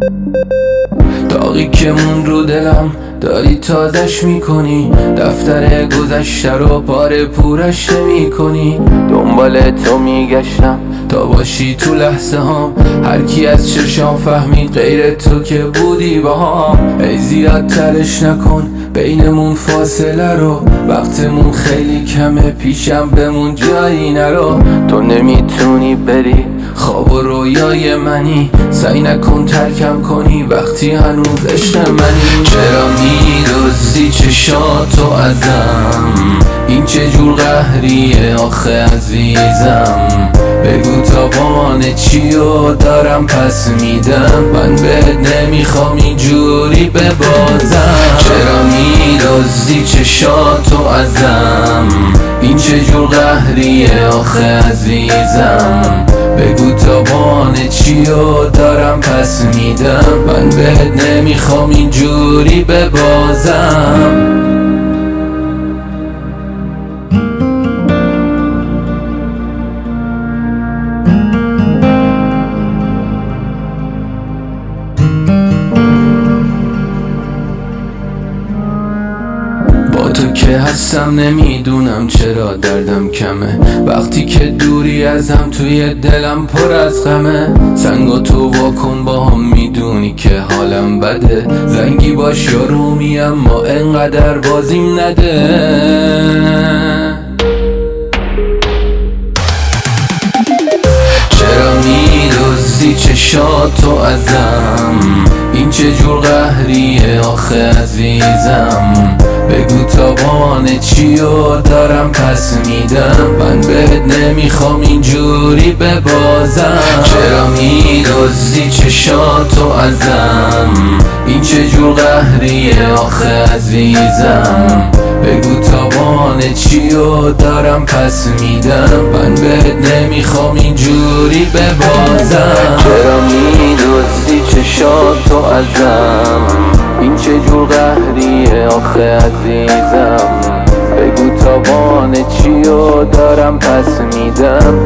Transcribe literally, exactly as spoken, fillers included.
داغی که مون رو دلم داری تازش میکنی، دفتر گذشته رو پاره پورش نمیکنی. دنبال تو میگشتم تا باشی تو لحظه هام، هر کی از چشام فهمید غیر تو که بودی با هم. ای زیاد ترش نکن بینمون فاصله رو، وقتمون خیلی کمه پیشم بمون جایی نرو. تو نمیتونی بری خواب و رویای منی، سعی نکن ترکم کنی وقتی هنوز عشق منی. چرا میدزدی چشاتو ازم، این چه جور قهریه آخه عزیزم. بگو تاوان چیو دارم پس میدم، من بهت نمیخوام اینجوری ببازم. چرا میدزدی چشاتو ازم، این چه جور قهریه آخه عزیزم. بگو تاوان چیو دارم پس میدم، من بهت نمیخوام اینجوری ببازم. با تو که هستم نمیدونم چرا دردم کمه، وقتی که دوری ازم توی دلم پر از غمه. سنگو تو واکن با هم میدونی که حالم بده، زنگی باش یا رومی اما انقدر بازیم نده. چرا میدزدی چشاتو ازم، این چه جور قهریه آخه عزیزم. بگو تاوان چیو دارم پس میدم، من بهت نمیخوام اینجوری ببازم. چرا میدزدی چشاتو ازم، این چه جور قهریه آخه عزیزم. بگو تاوان چیو دارم پس میدم، من بهت نمیخوام اینجوری ببازم. چرا میدزدی چشاتو ازم، این چه جور قهریه آخه عزیزم. بگو تاوان چیو دارم پس میدم،